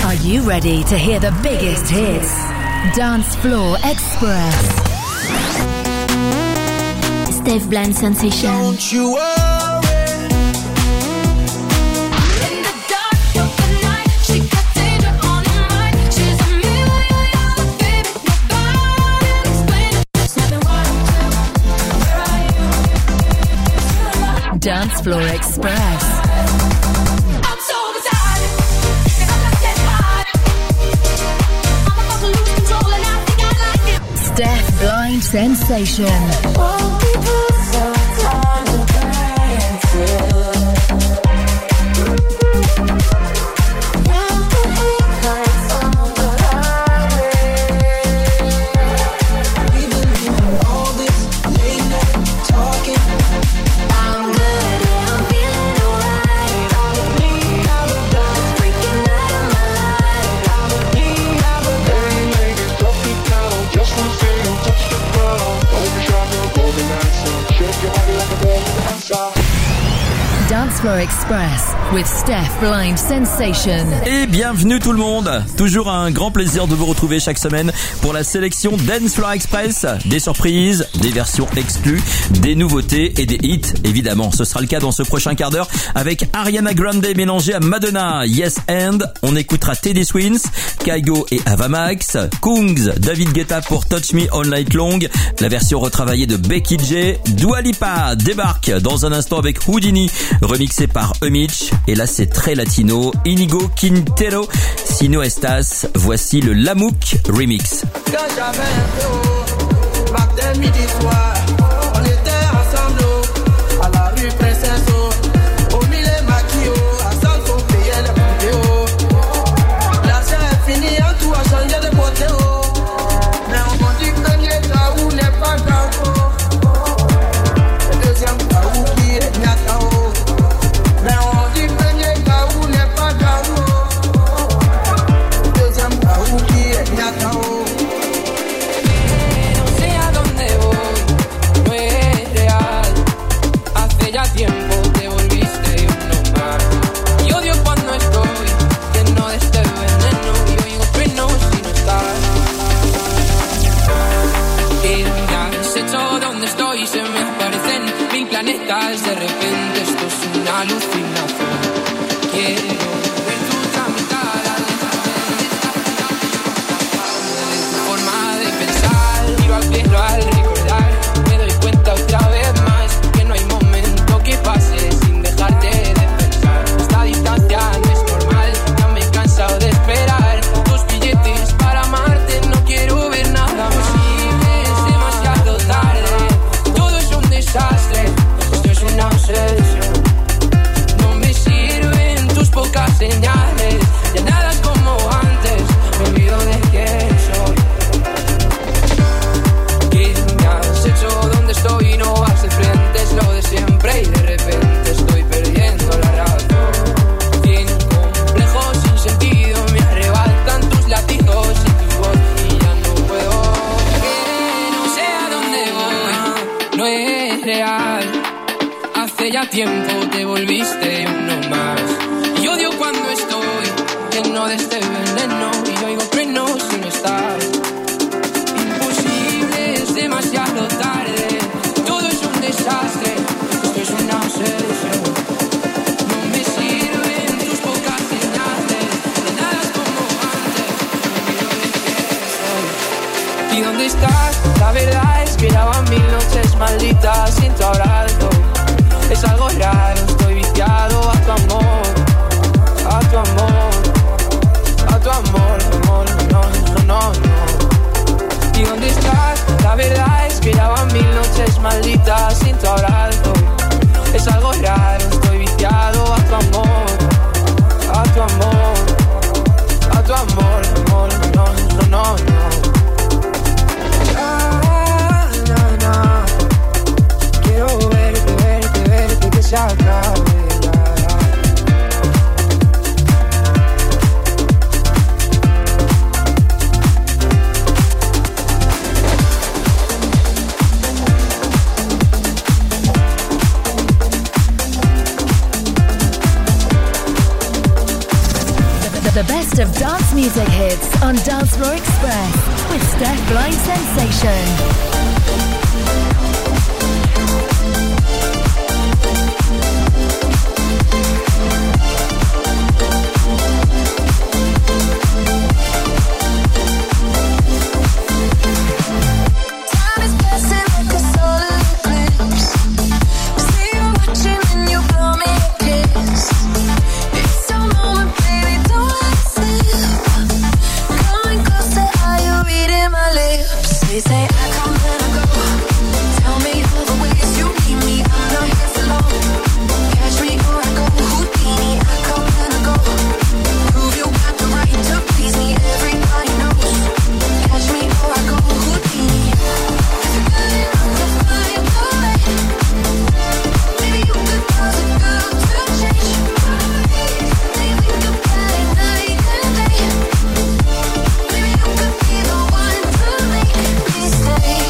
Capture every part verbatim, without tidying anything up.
Are you ready to hear the biggest hits? Dance Floor Express. Steph Blind Sensation. Don't you worry. Dance Floor Express. I'm so excited. I'm not that hot. I'm about to lose control and I think I like it. Steph Blind Sensation. Won't be put some time to play until Dance Floor Express with Steph Blind Sensation. Et bienvenue tout le monde. Toujours un grand plaisir de vous retrouver chaque semaine pour la sélection Dance Floor Express. Des surprises, des versions exclues, des nouveautés et des hits. Évidemment, ce sera le cas dans ce prochain quart d'heure avec Ariana Grande mélangée à Madonna. Yes and on écoutera Teddy Swims, Kygo et Avamax, Kungs, David Guetta pour Touch Me All Night Long, la version retravaillée de Becky J. Dua Lipa débarque dans un instant avec Houdini, remixé par Emitch, et là c'est très latino, Inigo Quintero, Sino Estas, voici le Lamouk Remix. On était ensemble à la rue Princesse, au milieu maquillot, à cent qu'on payait les vidéos. L'argent est fini, en tout a changé de beauté. Mais on m'a dit que le Gaou n'est pas Gaou. Le deuxième Gaou qui est Nyatao. Mais on dit que le Gaou n'est pas Gaou. Le deuxième Gaou qui est Nyatao. Tiempo te volviste uno más. Y odio cuando estoy lleno de este veneno y oigo truenos si no estás. Y me has hecho donde estoy, se me aparecen mil planetas. De repente esto es una alucinación. Quiero ver tu tramitada, de tu forma de pensar. Tiro al cielo al recordar, me doy cuenta otra vez más que no hay momento que pase sin dejarte de pensar. Esta distancia no es normal, ya me he cansado de esperar. Tus billetes para amarte, no quiero ver nada posible. Es demasiado tarde, todo es un desastre. Esto es una obsesión. No me sirven tus pocas señales, ya nada es como antes. Me olvido de quién soy. ¿Qué me has hecho? ¿Dónde estoy? No vas de frente, es lo de siempre y de repente estoy perdiendo la razón. Sin complejo, sin sentido, me arrebatan tus latidos y tu voz y ya no puedo. Que no sé a dónde voy, no es real. Hace ya tiempo te volviste uno más. Y odio cuando estoy lleno de este veneno y oigo truenos si no estás. Imposible, es demasiado tarde, todo es un desastre, esto es una obsesión. No me sirven tus pocas señales, de nada es como antes, me olvido de quién soy. ¿Y dónde estás? La verdad es que ya van mil noches malditas sin tu abrazo. Es algo raro, estoy viciado a tu amor, a tu amor, a tu amor, amor, no, no, no, no. ¿Y dónde estás? La verdad es que ya van mil noches malditas sin tu abrazo. Es algo raro, estoy viciado a tu amor, a tu amor, a tu amor, amor, no, no, no, no. Ah, no, no. Quiero verte, verte, verte, que se acabe ya. The best of dance music hits on Dance Floor Express with Steph Blind Sensation. They say I come and I go. Tell me all the ways you need me. I'm not here for long. Catch me or I go Houdini. I come and I go. Prove you got the right to please me. Everybody knows. Catch me or I go Houdini. If you're good enough to find a way, maybe you could cause a girl to change. They think about it night and day. Maybe you could be the one to make me stay.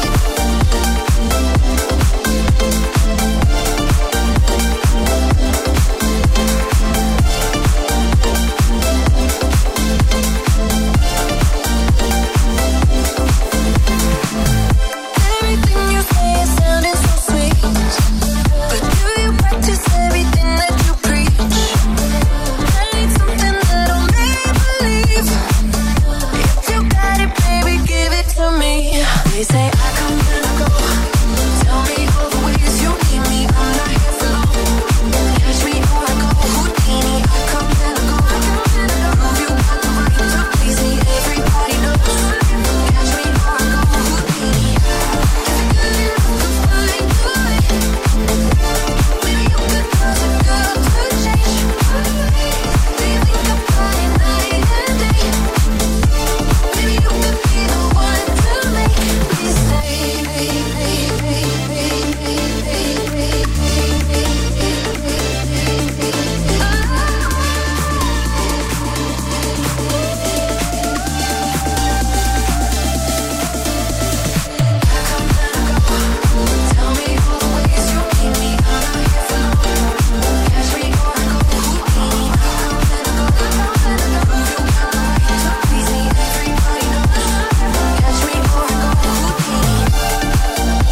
Everything you say is sounding so sweet, but do you practice everything that you preach? I need something that'll make me believe. If you got it, baby, give it to me. They say I come and I go. Tell me all the ways you need me. I'm not here for long. Catch me or I go Houdini. I come and I go. Prove you got the right to please me. Everybody knows. Catch me or I go Houdini. If you're good enough to find a way, maybe you could cause a girl to change. They think about it night and day. Maybe you could be the one to make me stay. Tell me all the ways you need me. I'm not here for long. Catch me or I go Houdini. Prove you got the right to please me. Everybody knows. Catch me or I go Houdini.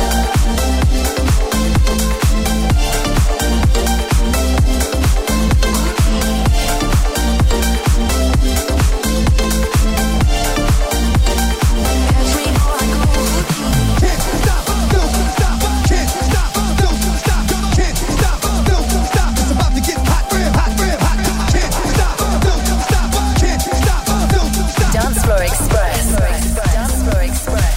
Catch me or I go Houdini. Can't stop, don't stop, can't stop, don't stop, can't stop, don't stop. It's about to get hot, real hot, real hot. Can't stop, don't stop, can't stop, don't stop. Dance Floor Express. Dance Floor Express.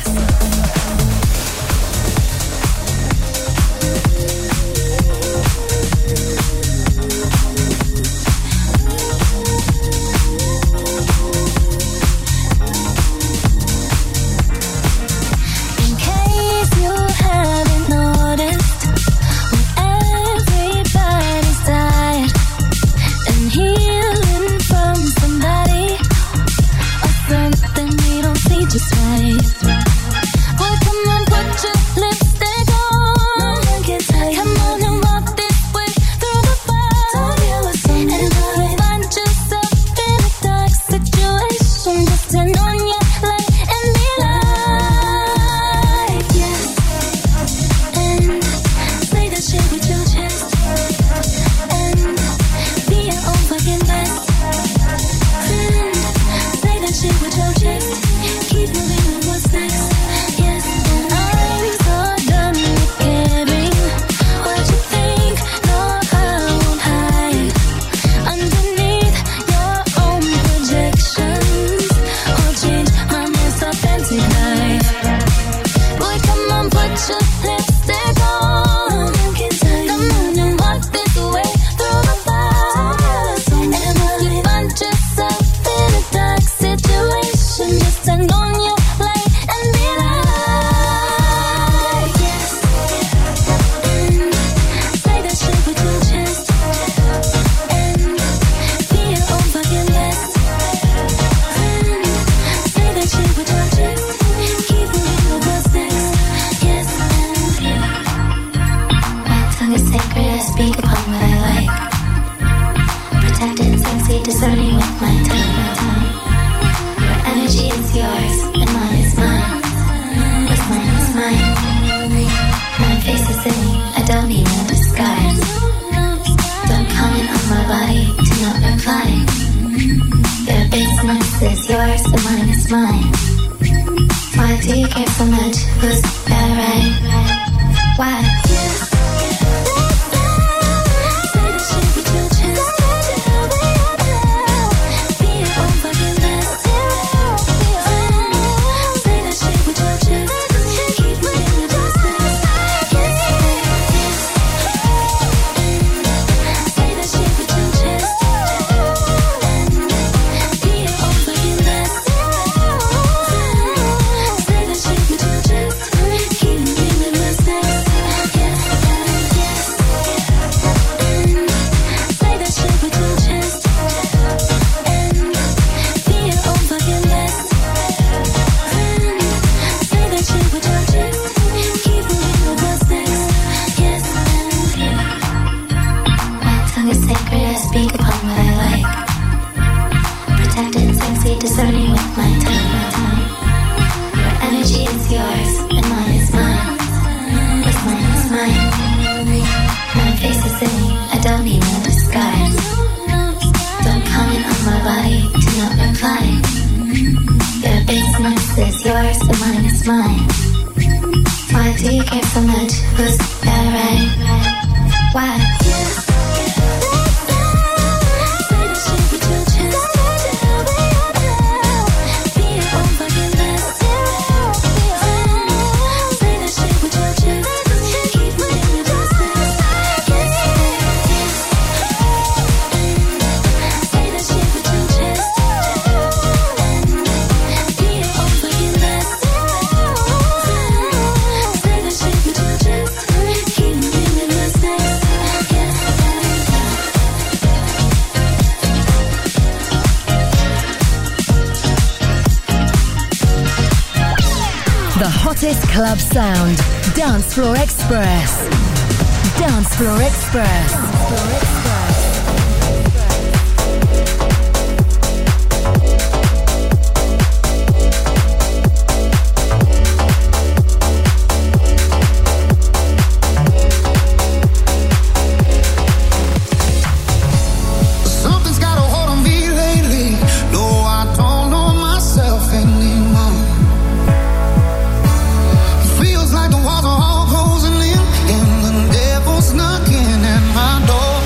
In case you haven't noticed, when everybody's tired and healing from somebody or something we don't see just right. Boy, come on, put your lipstick on. No one can tell you. Come on and walk this way through the fire. And if you find yourself in a dark situation, just turn on your light and be like, yes. And say that shit with your chest. And be your own fucking best friend. Say that shit with your chest. Keep moving with what's next. Yes, and I'm so done with caring what you think. No, I won't hide underneath your own projections or change my most authentic life. Boy, come on, put your lipstick on. Come on and walk this way through the fire. And if you find yourself in a dark situation, just turn on your light and be like, yes. And say that shit with your chest. And be your own fucking best friend. Say that shit with your chest. Keep moving with what's next. Yes, and my tongue is sacred. I speak upon what I like. Protected, sexy, discerning with my tongue. energy is yours, and mine is mine. What's mine is mine. My face is saying I don't need no disguise. Don't comment on my body, do not reply. Your business is yours, and mine is mine. Why do you care so much? Who's that right? Why? Discerning with my tongue. Your energy is yours, and mine is mine. What's mine is mine. My face is saying I don't need no disguise. Don't comment on my body, do not reply. Your business is yours, and mine is mine. Why do you care so much? Who's that right? Why? Hottest club sound. Dance Floor Express. Dance Floor Express. Dance Floor Express. Knocking at my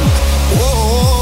door. Whoa.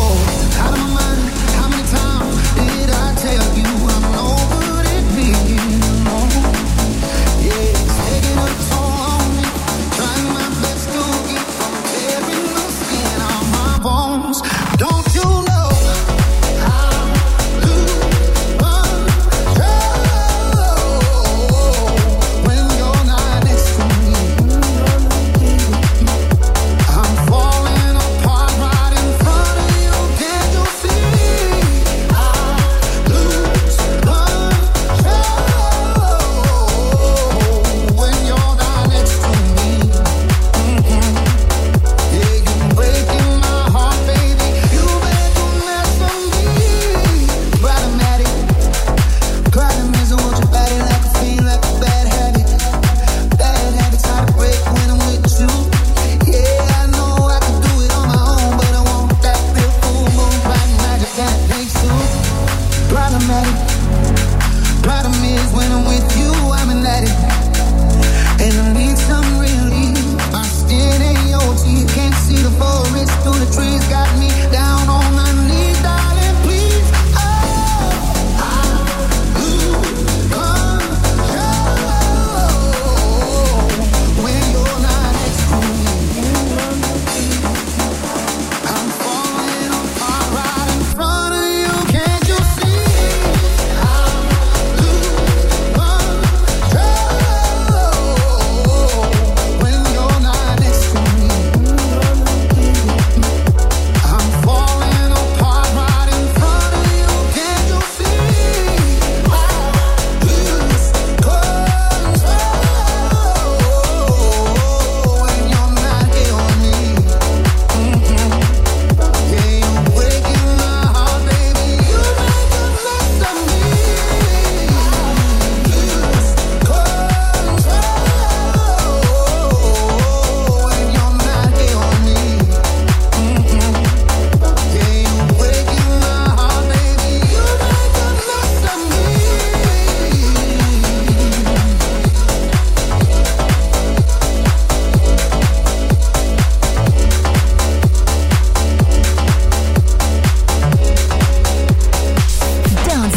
falling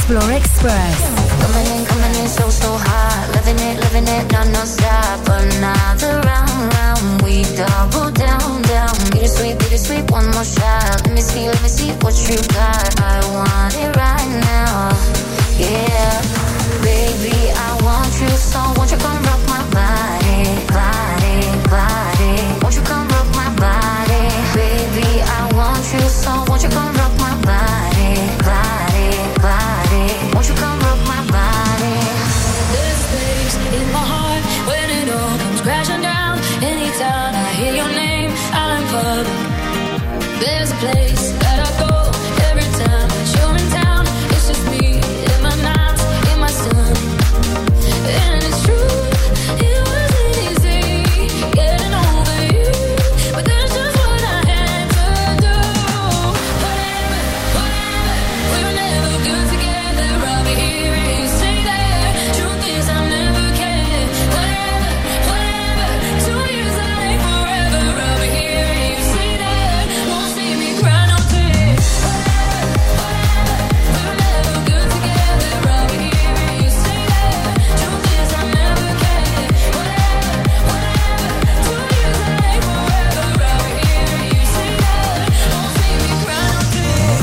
Floor Express. Coming in, coming in so, so hot. Living it, living it, non non-stop. Another round, round. We double down, down. Bittersweet, bittersweet, one more shot. Let me see, let me see what you got. I want it right now. Yeah. Baby, I want you, so won't you come rock my body, body, body. Won't you come rock my body? Baby, I want you, so won't you come rock my body, body, body. Won't you come rock my body? There's space in my heart when it all comes crashing down. Anytime I hear your name, I'll unfold. There's a place that I go every time that you're in town. It's just me in my nights, in my sun. And it's true, it wasn't easy getting over you, but that's just what I had to do. Whatever, whatever, we were never good together. I'll be here and you say that. Truth is I never cared. Whatever, whatever, two years like forever. I'll be here and you say that. Won't see me cry no tears. Whatever, whatever, we were never good together. I'll be here and you say that. Truth is I never cared. Whatever, whatever, two years like forever. I'll be here and you say that. Won't see me cry no tears.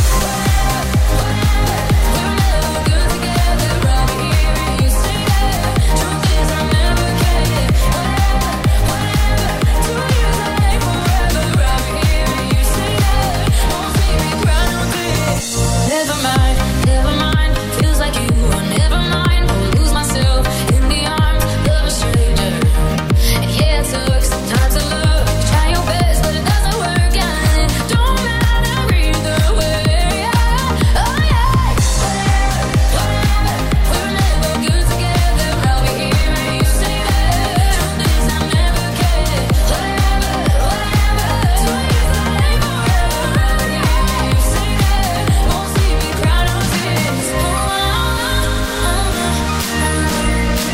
Whatever, whatever, we were never good together. I'll be here and you say that. Truth is I never cared. Whatever, whatever, two years like forever. I'll be here and you say that. Won't see me cry no tears. Never mind, never mind. Feels like you are never mind. I'll lose myself in the arms of a stranger. And yeah, it took some time to love. You try your best, but it doesn't work. And it don't matter either way. Oh yeah. Whatever, whatever, we were never good together. I'll be here and you say that. Truth is I never cared. Whatever, whatever, two years like forever. I'll be here and you say that. Won't see me cry no tears. Oh, oh, oh, oh.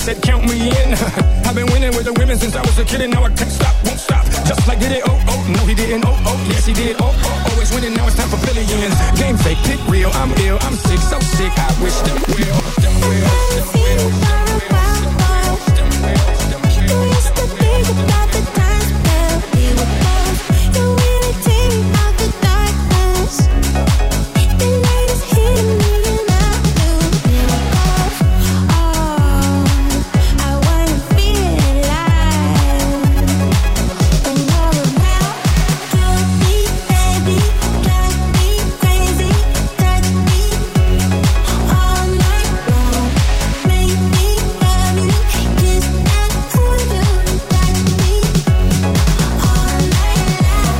said count me in. I've been winning with the women since I was a kid and now I can't stop, won't stop. Just like did it, oh, oh, no he didn't, oh, oh, yes he did, oh, oh, always winning, now it's time for billions. Game fake, pick real, I'm ill, I'm sick, so sick, I wish them well, them well, them well, them well, them well, them well, them well. We used to think about the times when we were close. You really take me out the darkness. The light is hitting me and I knew it was. Oh, I wanna feel alive. When you're around, kill me, baby, drive me crazy, touch me all night long, make me love you, kiss and hold you, touch me all night long.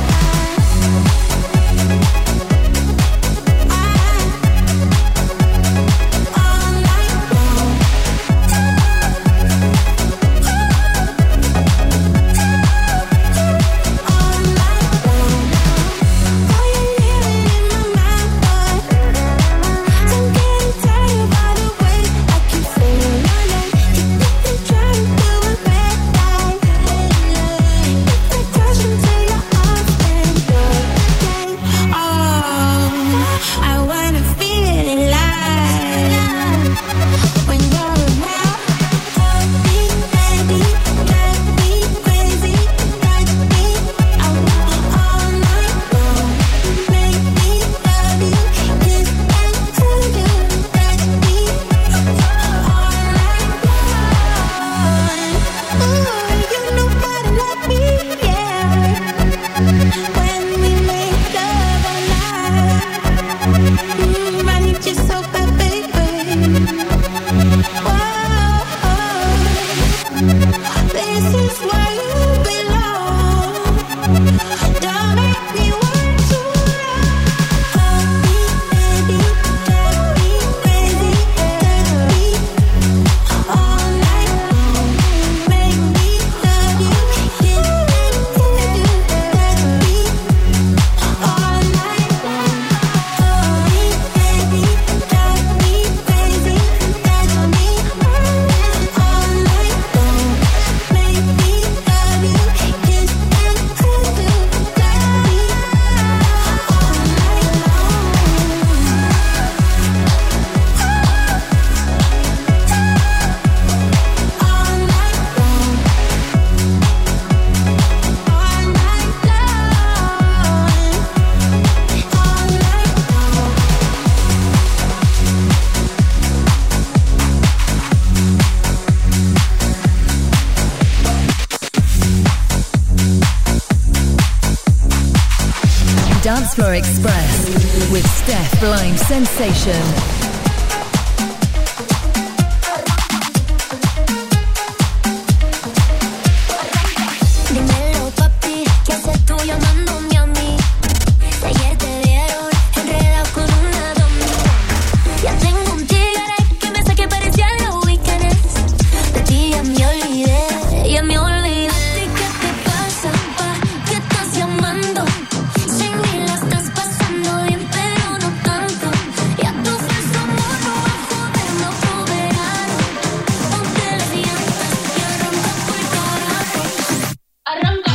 All night long. All night long. Oh, you're living in my mind, boy. I'm getting tired by the way I keep saying your name. You're trying to do a red light. If I crash into your arms, then you're the game. Oh, I wanna feel alive. When you're around, hold me, baby, drive me crazy, touch me. I want all night long, make me love you, kiss and hold you, touch me all night long. Ooh, you know how to love me, yeah. When we make love all night, mm, I need you so bad, baby. Whoa, this is where you belong. Don't make me want to run. Hold me, baby, drive me crazy, touch me all night long, make me love you, kiss and hold you, touch me all night long. Hold me, baby, drive me crazy, touch me all night long, make me love you, kiss and hold you, touch me all night Dance Floor Express with Steph Blind Sensation. Dímelo, papi, ¿qué haces tú llamándome a mí? Si ayer te vieron enredado con una domingo. Ya tengo un tigre que me saque parecía los weekends. De ti ya me olvidé, ya me olvidé. ¿Qué te pasa, pa? ¿Qué estás llamando? Sin mí la estás pasando bien, pero no tanto. Ya tu falso amor no va a joderme otro verano. Ponte las llantas y arranca por el carajo. Arranca.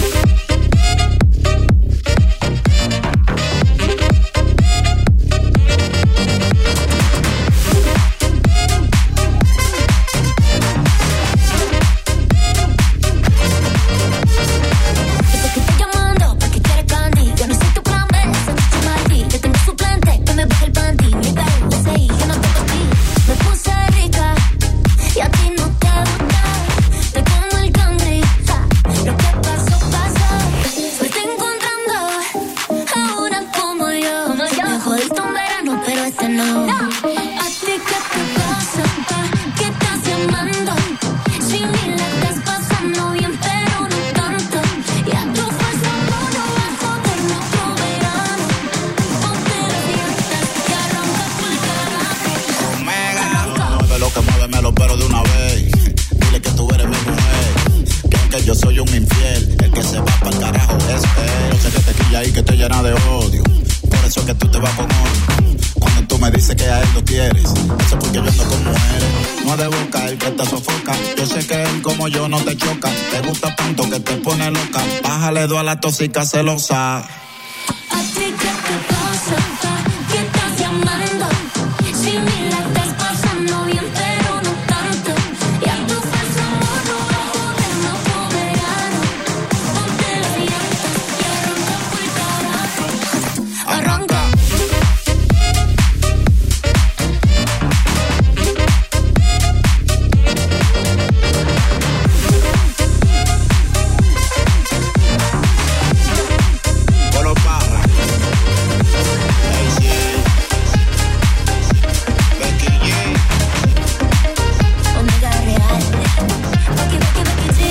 Desde que estoy llamando, pa' que quieres candy. Yo no soy tu plan B, soy tu chimalí. Yo tengo suplente, que me baje el panty. Mi perro, yo sé, yo no tengo a ti. Me puse rica, y a ti no te gusta. Te como el cangri, ja. Lo que pasó, pasó. Suerte encontrando a una como yo. Me jodiste un verano, pero este no. A ti qué te pasa, pa, ¿qué estás llamando? Sin mí la estás pasando bien, pero no tanto. Ya tu falso amor no va a joderme otro verano. Ponte las llantas y arranca por el carajo. Arranca. Muévelo, que muévemelo, pero de una vez. Dile que tú eres mi mujer, que aunque yo soy un infiel, el que se va para el carajo es él. Yo sé que te quilla y que te llena de odio, por eso es que tú te vas con otro. Cuando tú me dices que a él lo quieres, eso es porque yo ando con mujeres. No debo caer que te sofoca. Yo sé que él como yo no te choca. Te gusta tanto que te pone loca. Bájale dos a la tóxica celosa. A ti que te pasa, que estás llamando. Si me la estás pasando bien, pero no tanto. Y a tu falso amor no va a jodernos por verano. Ponte las llantas y arranca por carajo. Arranca. Polo Parra. Hey, sí. Becky G. Omega Real. Becky, Becky, Becky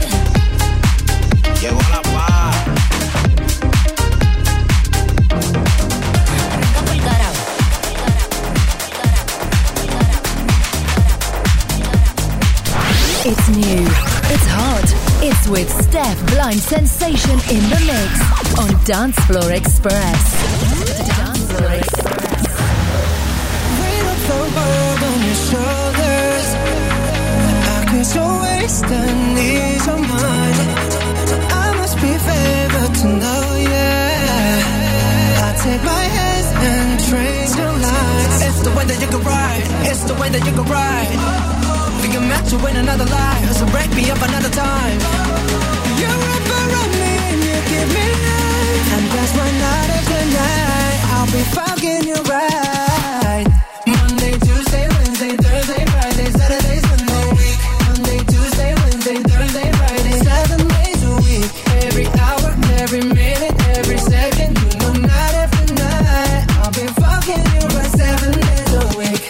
G. Llegó la paz. Arranca por carajo. It's new. It's hot. It's with Steph Blind Sensation in the mix on Dance Floor Express. Dance Floor Express. Weight of the world on your shoulders. I could so waste and ease your mind. I must be favored to know, yeah. I take my hands and trace your lines. It's the way that you can ride. It's the way that you can ride. We can match you in another life, so break me up another time. You wrap around me and you give me life, and that's why night after night I'll be fucking you right. Monday, Tuesday, Wednesday, Thursday, Friday, Saturday, Sunday. Monday, Tuesday, Wednesday, Thursday, Friday, seven days a week. Every hour, every minute, every second. You know night after night I'll be fucking you right seven days a week.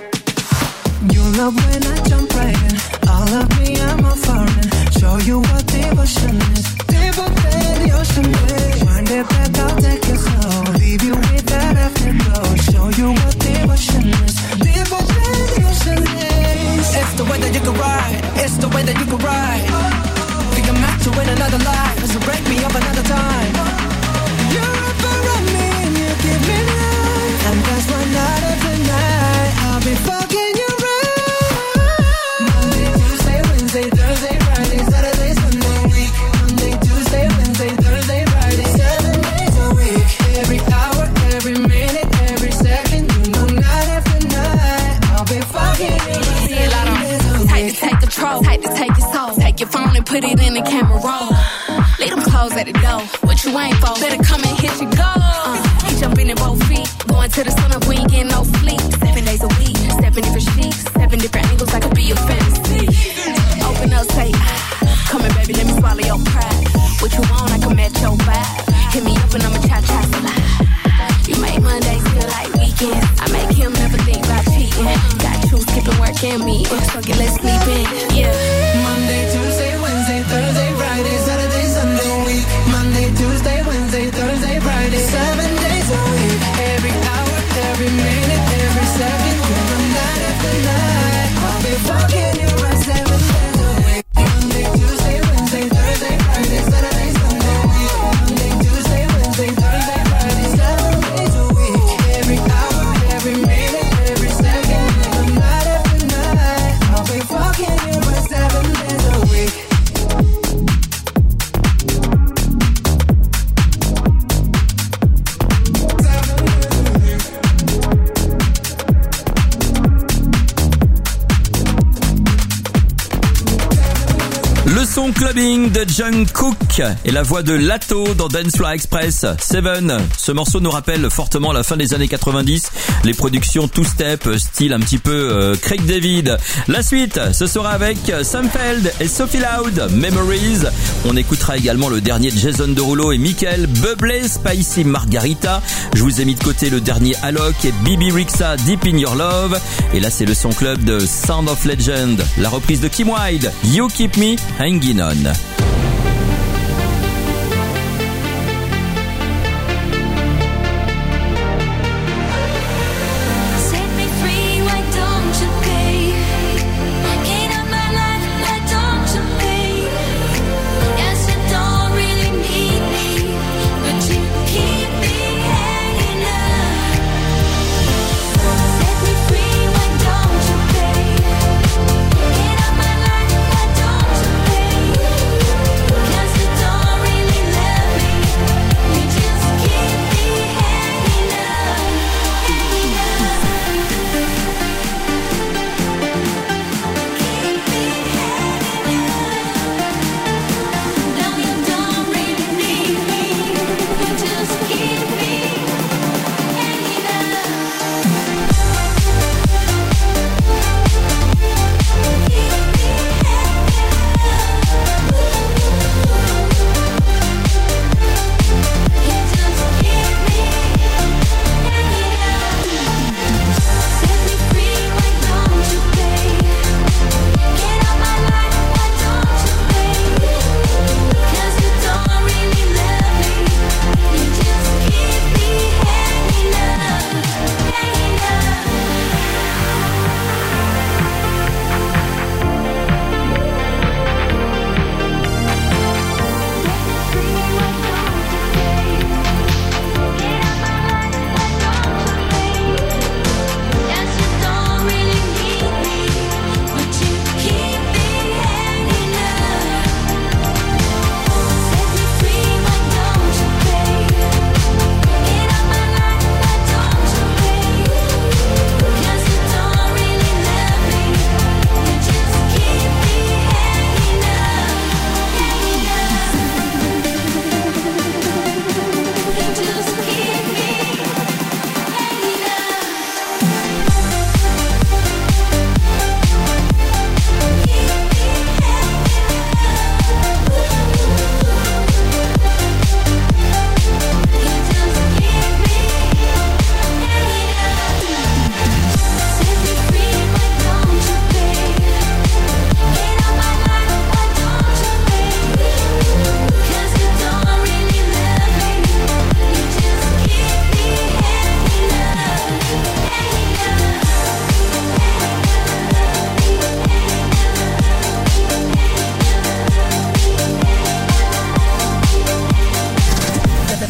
You love when I jump right in. All of me, I'm a foreign. Show you what devotion is. Deeper than the ocean is. Wind it back, I'll take it slow. Leave you with that afterglow. Show you what devotion is. Deeper than the ocean is. It's the way that you can ride. It's the way that you can ride. We can match you in another life, so break me up another time. You're up around me and you give me life, and that's why night after night I'll be fucking you right. Monday, Tuesday, Wednesday, Thursday, Friday, Saturday, Sunday. Monday, Tuesday, Wednesday, Thursday, Friday, seven days a week. Every hour, every minute, every second. You know night after night I'll be fucking you right seven days a Tight week. to take control, tight to take your soul. Take your phone and put it in the camera roll. Leave them clothes at the door. What you ain't for? Better come and hit your goal. Uh, he jumping in both feet. Going to the sun up, we ain't getting no sleep. Seven days a week, seven different sheets, seven different angles. I could be your fantasy. Open up, say, ah. Come here, baby, let me swallow your pride. What you want, I can match your vibe. Hit me up and I'ma cha-cha slide. You make Mondays feel like weekends. I make him never think about cheating. Got you skipping work and me. Fuck it, let's sleep in. Yeah. Monday, Tuesday, Wednesday, Thursday, Friday, Saturday, Sunday, week. Monday, Tuesday, Wednesday, Thursday, Friday, seven days a week. Every hour, every minute, every second. You know night after night I'll be fucking you right seven days a week. Monday, Tuesday, Wednesday, Thursday, Friday, Saturday, Sunday, week. Monday, Tuesday, Wednesday, Thursday, Friday, seven days a week. Every hour, every minute, every second. You know night after night I'll be fucking you right seven days a week. Le son clubbing de Jungkook et la voix de Lato dans Dance Floor Express. Seven, ce morceau nous rappelle fortement la fin des années quatre-vingt-dix, les productions two-step, style un petit peu euh, Craig David. La suite, ce sera avec Sam Feld et Sophie Loud, Memories. On écoutera également le dernier de Jason Derulo et Michael Bublé, Spicy Margarita. Je vous ai mis de côté le dernier Alok et Bibi Rexha, Deep in Your Love. Et là, c'est le son club de Sound of Legend, la reprise de Kim Wilde, You Keep Me Hanging On. Set me free, why don't you pay? Get out my life, why don't you pay? Yes, you don't really need me, but you keep me hanging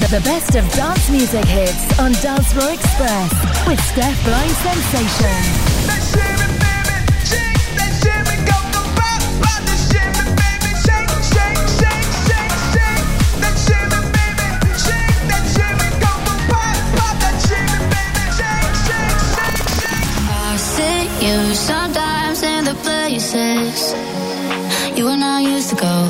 The best of dance music hits on Dance Floor Express with Steph Blind Sensation. I see you sometimes in the places you and I used to go.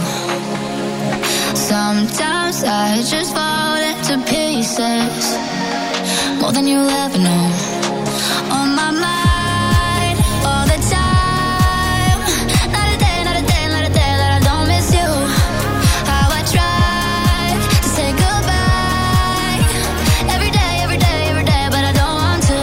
Sometimes I just fall into pieces, more than you'll ever know. On my mind all the time, not a day, not a day, not a day that I don't miss you. How I try to say goodbye every day, every day, every day, but I don't want to.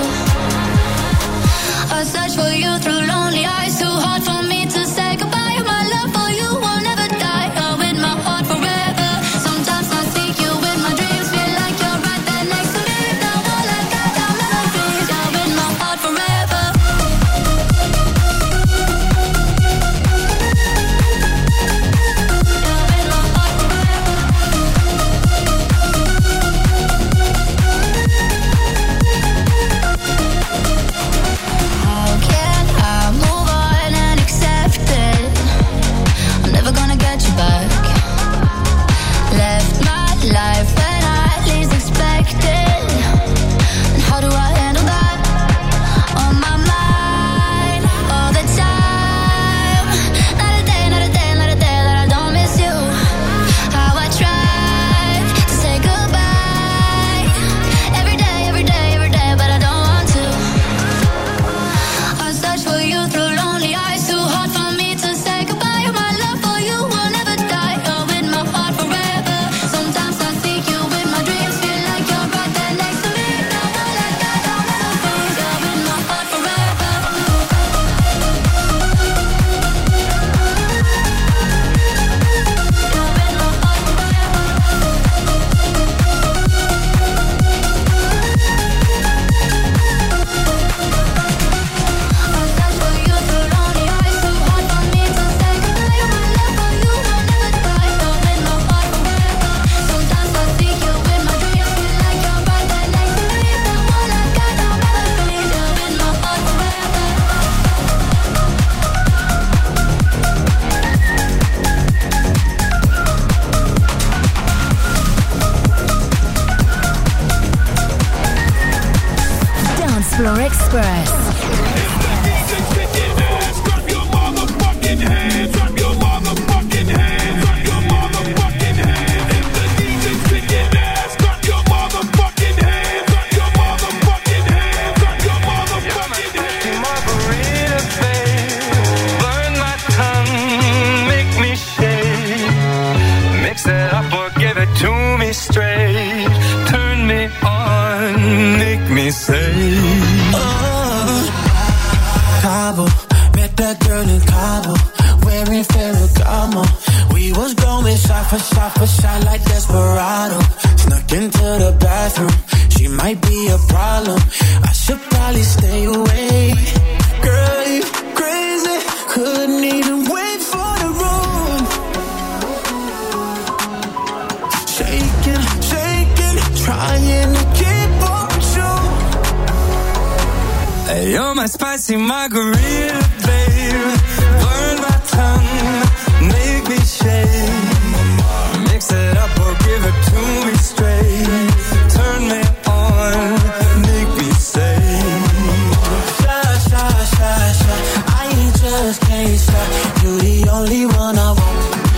I search for you through lonely eyes, too hard for me to say goodbye. My love for you will never die. Oh, with my heart forever. Sometimes I seek you in my dreams, feel like you're right there next to me. Now all I got are memories. You're with my heart forever. How can I move on and accept it? I'm never gonna get you back. Left my life when I least expected. And how do I handle that? On my mind all the time. Not a day, not a day, not a day that I don't miss you. How I try to say goodbye every day, every day, every day, but I don't want to. I search for you through lonely eyes, too hard for me to say goodbye. My love for you will never die. You're with my heart forever. Sometimes I seek you in my dreams, feel like you're right there next to me. Now all I got are memories. You're with my heart forever. You're with my heart I search for you through lonely eyes, too hard for me to say goodbye. My love for you will never die. You're with my heart forever. Sometimes I seek you in my dreams, feel like you're right there next to me. Now all I got are memories. You're with my heart forever. Dance Floor Express. Margarita, babe, burn my tongue, make me shake. Mix it up or give it to me straight. Turn me on, make me say. Cabo, met that girl in Cabo, wearing Ferragamo. We was going shot for shot for shot like Desperado. Snuck into the bathroom, she might be a problem. I should probably stay away. Girl, you crazy, couldn't even wait for the room. Shaking, shaking, trying to keep up with you. Hey, you're my spicy margarita, babe. Burn my tongue, make me shake. Mix it up or give it to me straight. Turn me on, make me say. Shy, shy, shy, shy, I just can't stop. You the only one I want.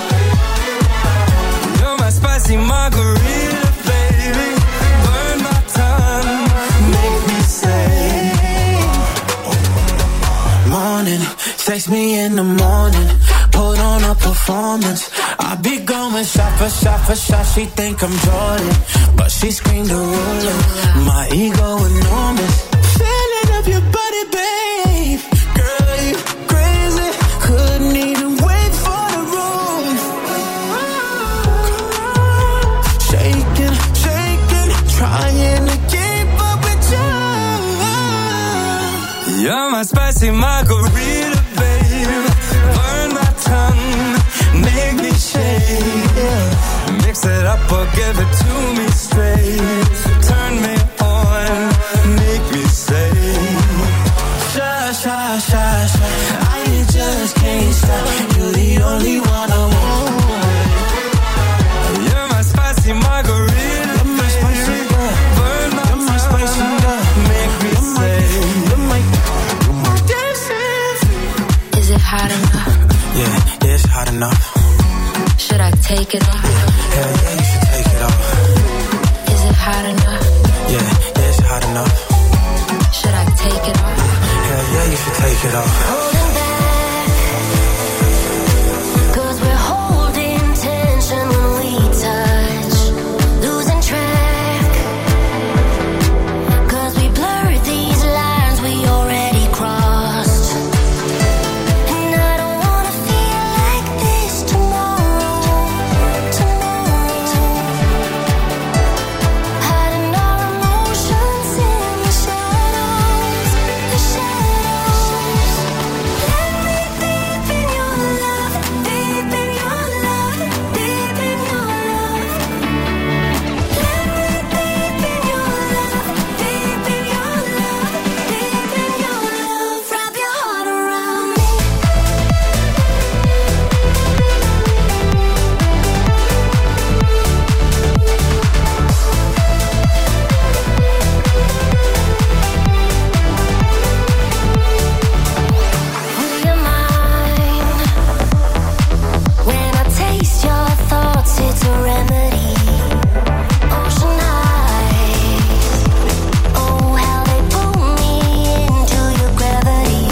You're my spicy margarita, baby. Burn my tongue, make me say. Morning, text me in the morning, put on a performance. I be going shot for shot for shot. She think I'm Jordan, but she screamed a ruler. My ego enormous. Feeling of your body, babe. Girl, you crazy, couldn't even wait for the room. Shaking, shaking, trying to keep up with you. You're my spicy margarita, babe. Burn my tongue, make me shake. Mix it up or give it to me straight. enough? Should I take it off? Hell yeah, you should take it off. Is it hot enough? Yeah, yeah, it's hot enough. Should I take it off? Hell yeah, you should take it off. Holding back, 'cause we're holding tension when we touch, losing track, 'cause we blurred these lines we already crossed. And I don't wanna feel like this tomorrow, tomorrow. Hiding our emotions in the shadows, the shadows. Let me deep in your love, deep in your love, deep in your love. Let me deep in your love, deep in your love, deep in your love. Wrap your heart around me. Will you mind when I taste your thoughts? It's a remedy. Ocean eyes, oh how they pull me into your gravity.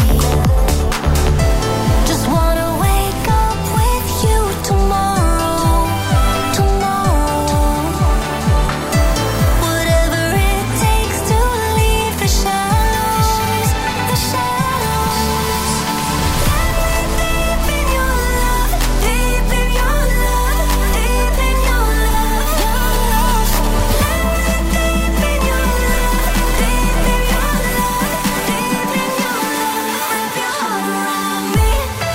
Just wanna wake up with you tomorrow, tomorrow. Whatever it takes to leave the shadows, the shadows. Deep in your love, deep in your love, deep in your love, your love. Deep in your love, deep in your love, deep in your love. Wrap your heart around me.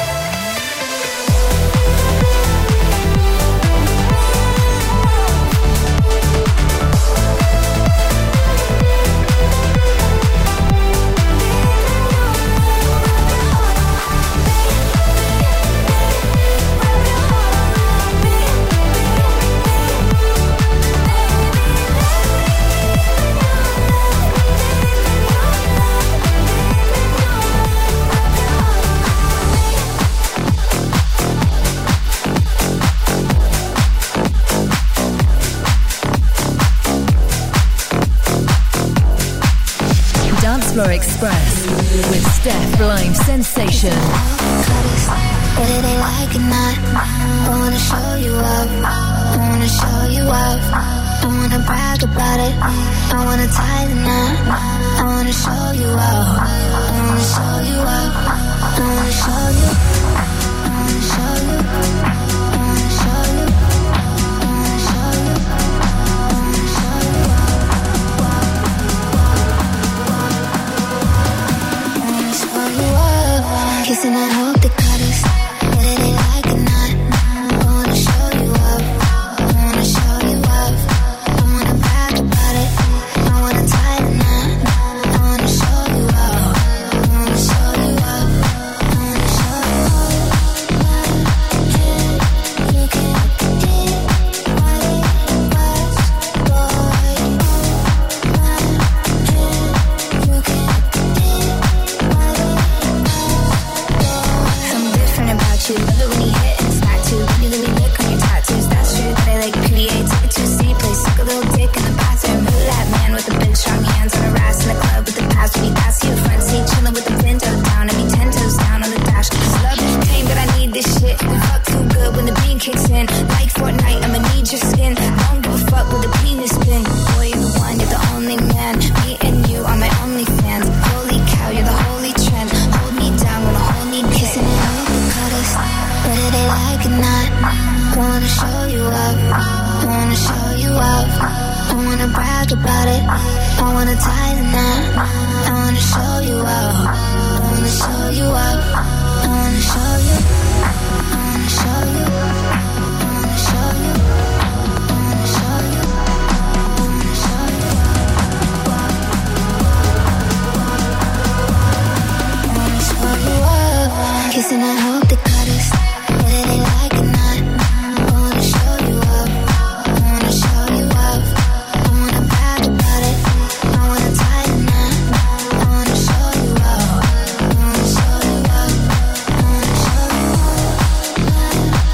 Dance Floor Express with Steph Blind Sensation. Whether they like it or not, I wanna show you up. I wanna show you up. I wanna brag about it. I wanna tie the knot. I wanna show you up. I wanna show you up. I wanna show you. I wanna show you. I wanna show you. I wanna show you. I wanna show you. I wanna show you up. Kissing that hope that cut us. Whether they like it or not, I wanna show you up. I wanna show you up. I wanna brag about it. I wanna tie the knot. I wanna show you up. I wanna show you up. I wanna show you up. You can't get what it was, boy. You can't get what it was. Something different about you. Love it when you hit and it's not too. When you really lick on your tattoos, that's true. That I like P D A. Took it to a C place. Suck a little dick in the bathroom. Who that man with the big strong hands on her ass in the club with the past week? That's you. Front seat chilling with the window down. I mean ten toes down on the dash. Cause love is pain, but I need this shit. We fuck too good when the bean kicks in. Like Fortnite, I'ma need your skin. Don't give a fuck with the penis spin. Boy, you're the one, you're the only man. Me and you are my only fans. Holy cow, you're the holy trend. Hold me down when I hold me kissing it up. Cut us, whether they like it or not. I wanna show you up. I wanna show you up. I wanna brag about it. I wanna tie the knot. I wanna show you up. I wanna show you up. I wanna show you. I wanna show you. I wanna show you. I wanna show you. I wanna show you. I wanna show you up. Kissing that hope that cut us. Whether they like it or not. I wanna show you up. I wanna show you up. I wanna brag about it. I wanna tie the knot. I wanna show you up. I wanna show you up. I wanna show you up.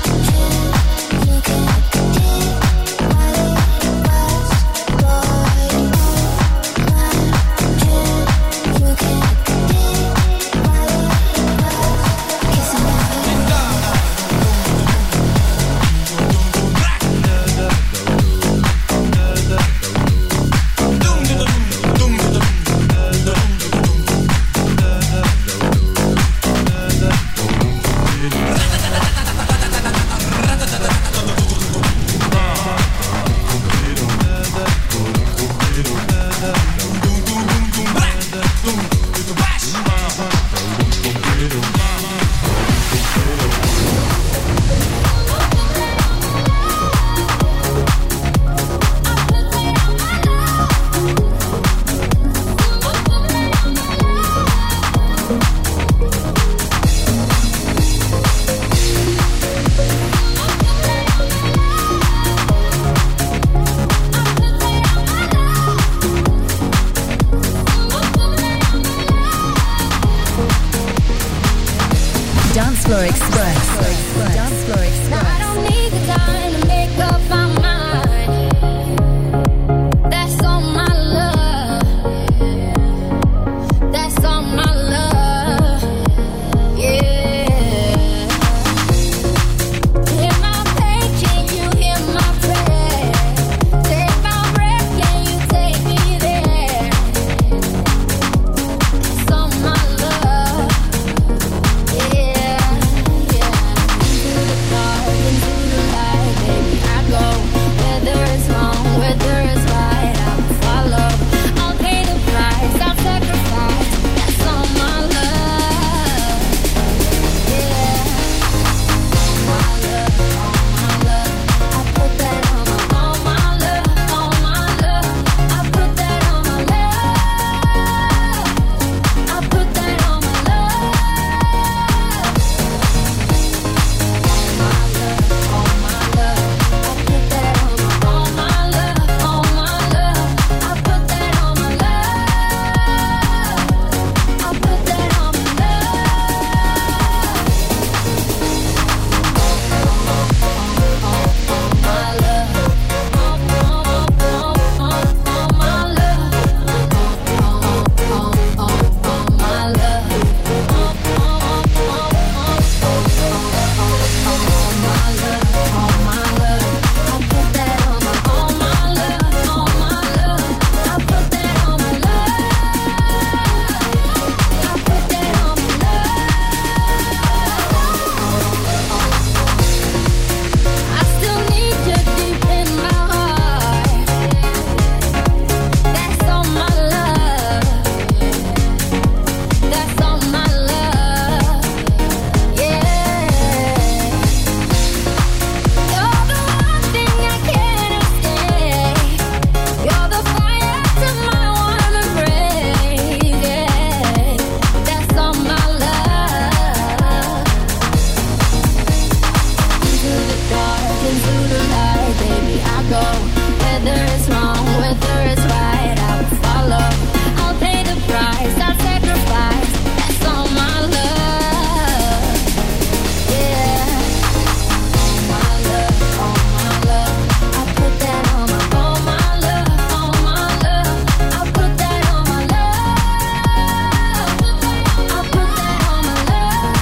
dancing through the light, baby, I go. Whether it's wrong, whether it's right, I will follow. I'll pay the price, I'll sacrifice. That's all my love. Yeah. All my love, all my love. I put that on my, all my love, all my love. I put that on my love. I put that on my love.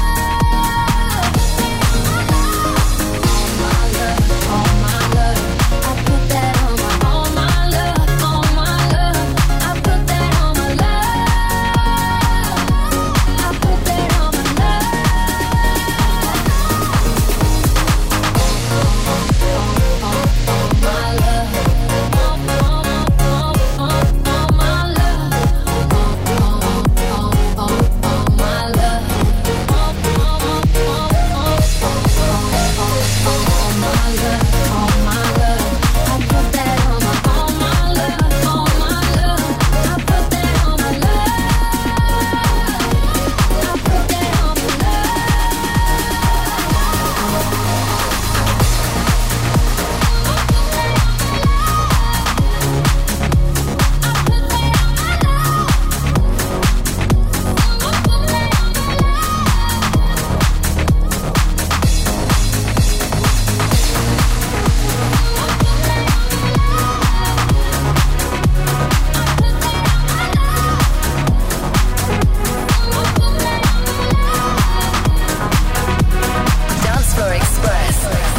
All my love, all my love. I put that on my, all my love, all my love. I put that on my love. I put that on my love. Dance Floor Express.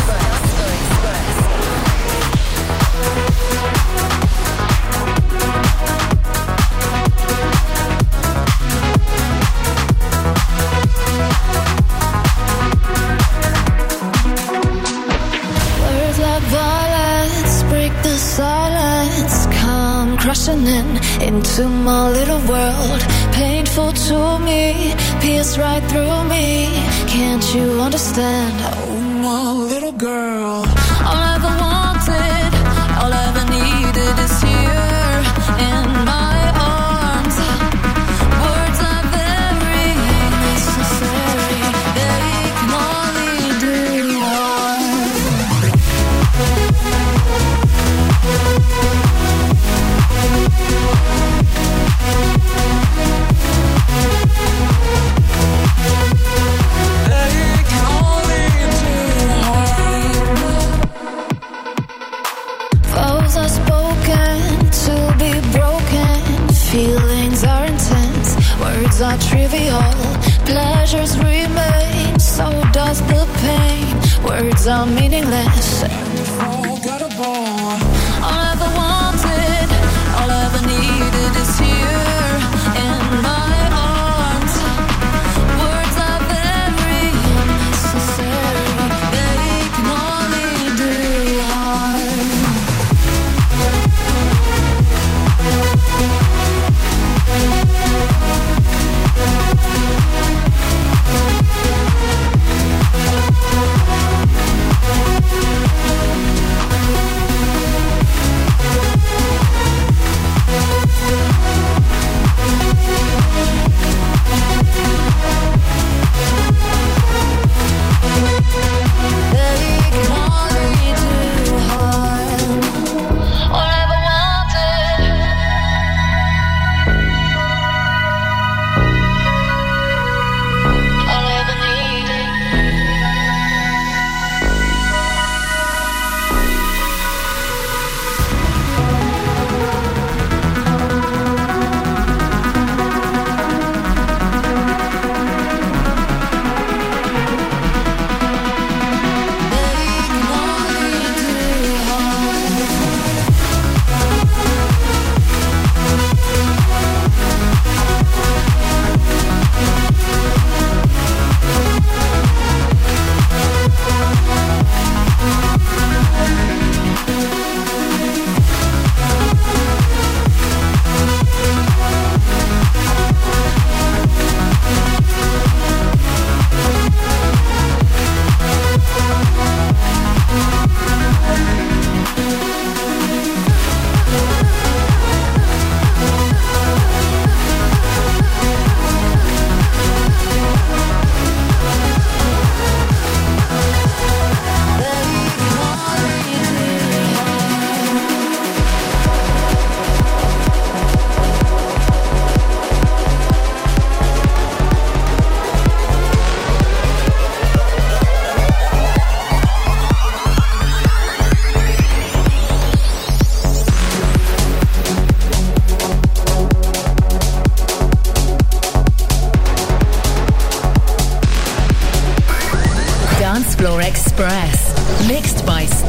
Words like violence break the silence, come crushing in into my little world. Painful to me, pierce right through me. Can't you understand? Oh, my little girl. All I ever wanted, all I ever needed is here in my arms. Words are very necessary, they can only do harm. They can only do harm. Vows are spoken to be broken. Feelings are intense, words are trivial. Pleasures remain, so does the pain. Words are meaningless. Unforgettable. All I ever wanted, all I ever needed is here in my arms. Words are very necessary, they can only do harm.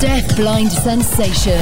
Steph Blind Sensation.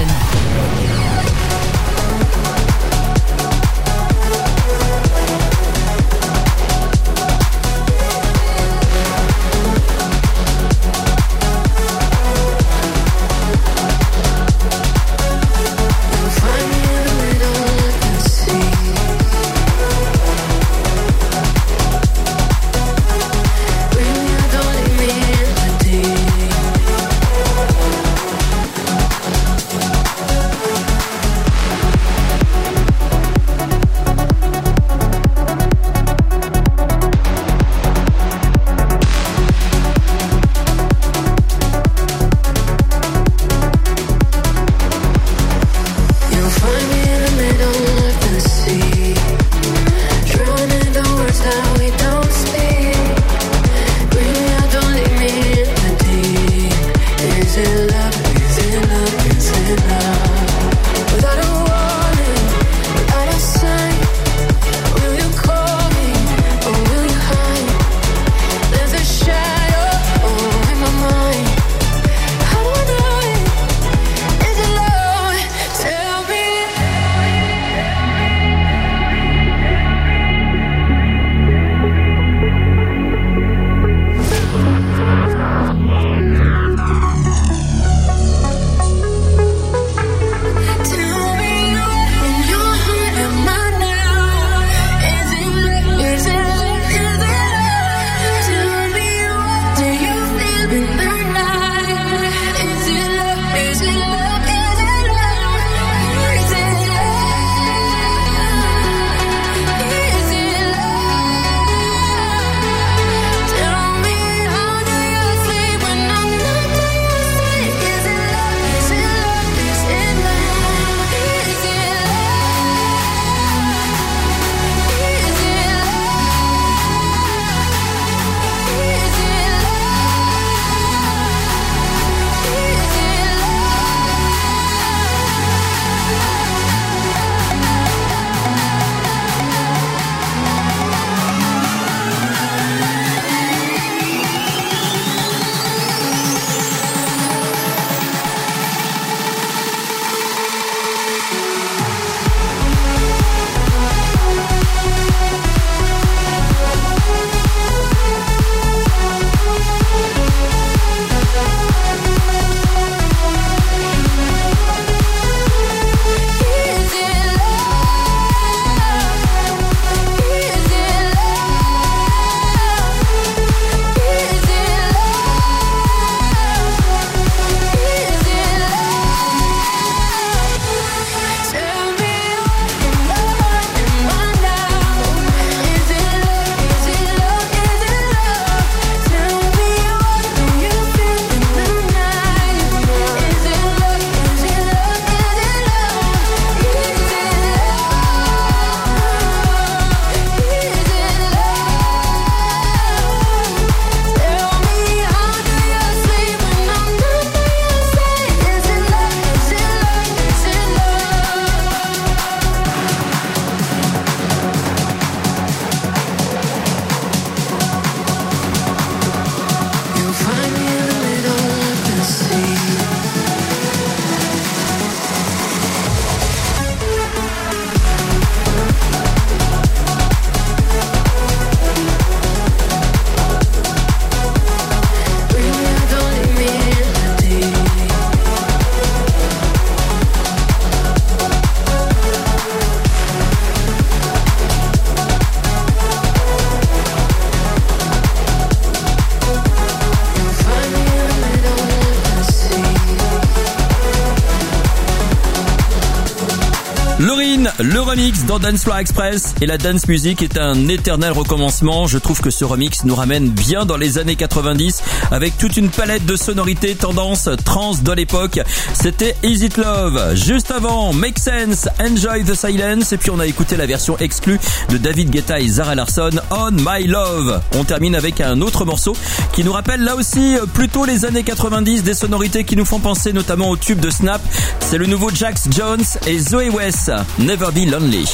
Loreen, le remix dans Dance Floor Express. Et la dance music est un éternel recommencement. Je trouve que ce remix nous ramène bien dans les années quatre-vingt-dix avec toute une palette de sonorités tendance trance de l'époque. C'était Is It Love. Juste avant, Make Sense, Enjoy the Silence. Et puis on a écouté la version exclue de David Guetta et Zara Larsson, On My Love. On termine avec un autre morceau qui nous rappelle là aussi plutôt les années quatre-vingt-dix, des sonorités qui nous font penser notamment au tube de Snap. C'est le nouveau Jax Jones et Zoe West, Never Be Lonely.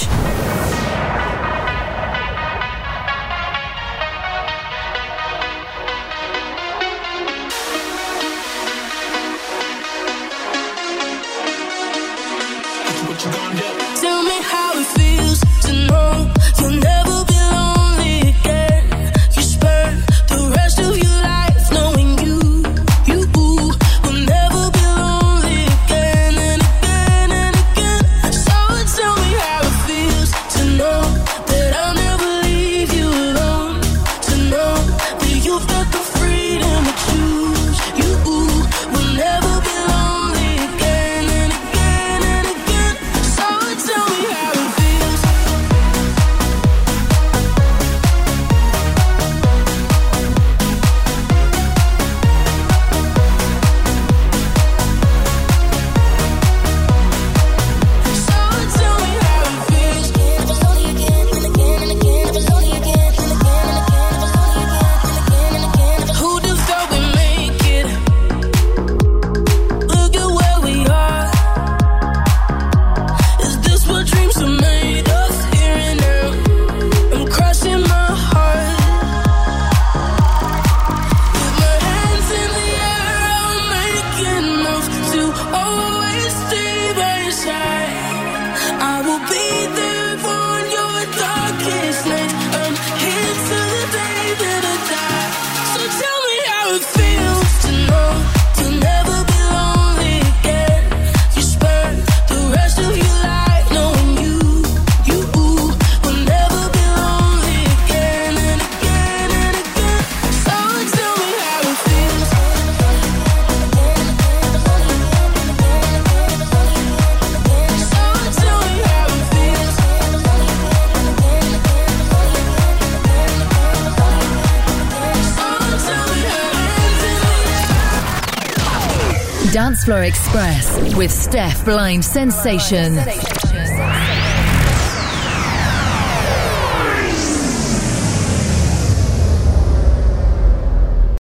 Tell me how it feels to know you'll never be lonely again. You spend the rest of your life knowing you, you will never be lonely again and again and again. So tell me how it feels to know that I'll never leave you alone. To know that you've got the freedom to choose. You will never be lonely again and again and again. So tell me how it feels. So tell me how it feels. If it's only again and again and again. If it's only again and again and again. If it's only again and again and again. Who'd have thought we'd make it? Look at where we are. Is this what dreams are made of? Here and now, I'm crossing my heart. With my hands in the air, I'm making moves to always stay by your side. I will be there for your darkest night. I'm here till the day that I die. So tell me how it feels to know you'll never be lonely again. You spend the rest of your life knowing you, you will never be lonely again and again and again. So tell me how it feels. So tell me how it feels. So tell me how it feels. Dance Floor Express with Steph Blind Sensation.